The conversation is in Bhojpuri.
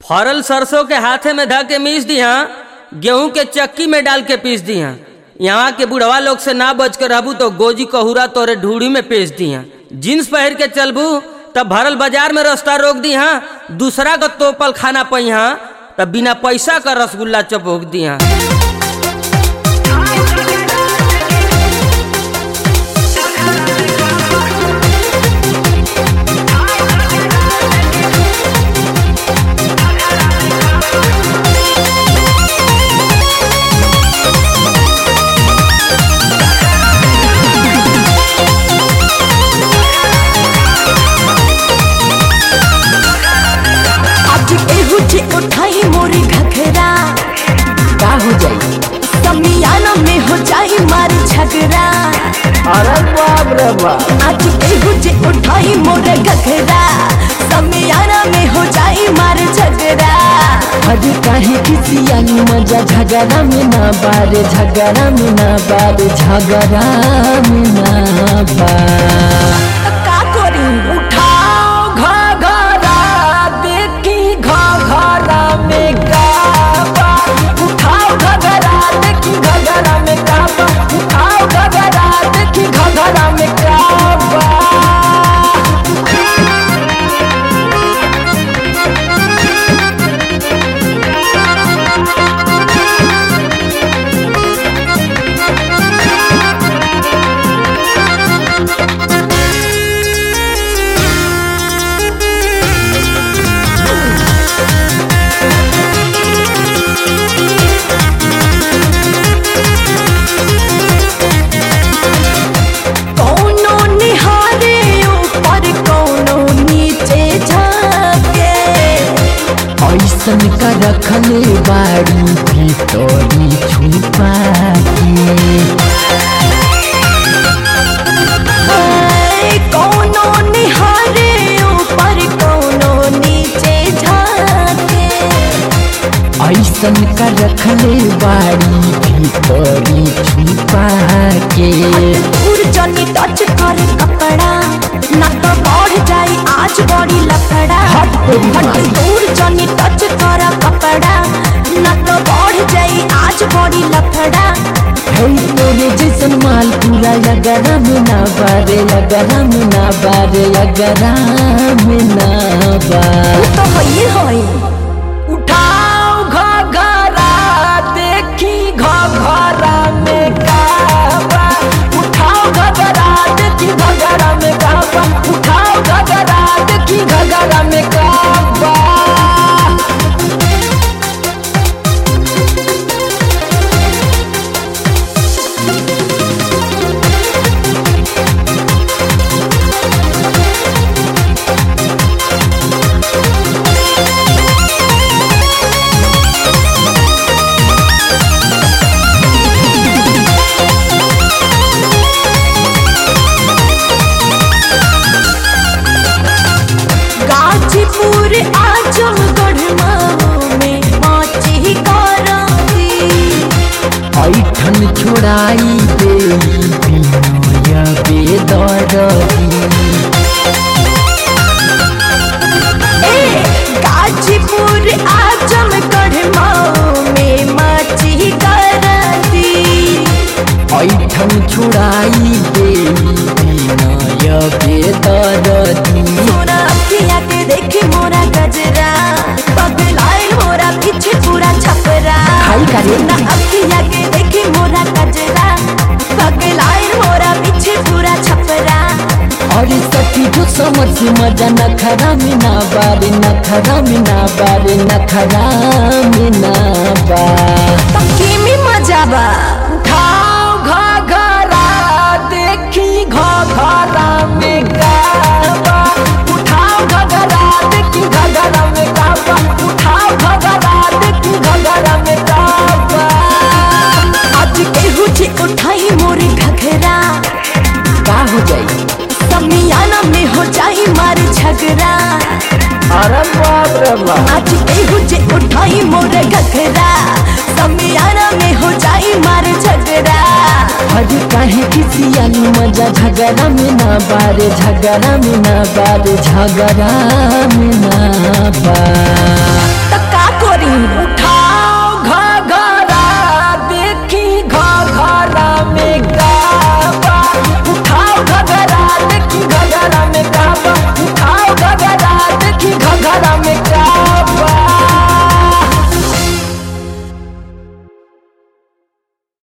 फरल सरसों के हाथे में धा के मीस दिया, गेहूं के चक्की में डाल के पीस दिया। यहाँ के बुढ़वा लोग से ना बच कर रहबू तो गोजी कहुरा तोरे ढूढ़ी में पेश दिया। जींस पहन के चलबू तब भरल बाजार में रास्ता रोक दिया, दूसरा का तोपल खाना पहिया तब बिना पैसा का रसगुल्ला चपोक दिया। उठाई मोरी घघरा का हो जाई समियाना में हो जाई मार झगड़ा। अरे बाप रे बाप, आज केहू जे उठाई मोरे घघरा समियाना में हो जाई मार झगड़ा। अरे काहे किसी आनी मजा झगड़ा में ना बारे, झगड़ा में ना बारे, झगड़ा में ना बारे। का करी उठाओ घघरा देखी घघरा में काबा, उठाओ घघरा देखी घघरा में काबा, उठाओ घघरा देखी घघरा में काबा। ऐसन का रखले बाड़ी भीतरी छुपा के, कोनो निहारे ऊपर कोनो नीचे झाके। ऐसन का रखले बाड़ी भीतरी छुपा के। दूर जनी टच करे कपड़ा ना तो बढ़ जाई आज बड़ी लफड़ा। हट दूर जनी टच कर कपड़ा ना तो बढ़ जाई आज बड़ी लफड़ा। तोरे जैसन माल पूरा लगरा में ना बारे, लगरा में ना बारे, लगरा में ना बारे। तो हई हई उठाओ घघरा देखी घघरा में काबा, उठाओ घघरा देखी घघरा में काबा, उठाओ घघरा देखी घघरा में काबा। गाजीपुर आजमगढ़ में माची कराती। ऐठन छोड़ाई दे बिनोया बेदरदी। गाजीपुर आजमगढ़ में माची कराती। ऐठन छोड़ाई दे बिनोया बेदरदी। सोना अखिया के देखे मोरा गजरा, पगलाइल मोरा पीछे पूरा छपरा। खाई करे ना अखिया के देखे मोरा गजरा, पगलाइल मोरा पीछे पूरा छपरा। और सखी जो समझ से मजा नखरा में ना बारे, नखरा में ना बारे, नखरा में ना बारे। तो केमी मजा बा। उठाओ घघरा देखी घघरा में काबा, उठाओ घघरा देखी घघरा में काबा, उठाओ घघरा देखी घघरा में काबा। आज केहू जे उठाई मोरे घघरा का हो जाई समियाना में हो जाई मार झगड़ा। अरे बाप रे बाप, आज केहू जे उठाई मोरे घघरा समियाना में हो जाई मार झगड़ा। अरे काहे किसी आनी मजा झगड़ा में ना बारे, झगड़ा में ना बारे, झगड़ा में ना बारे।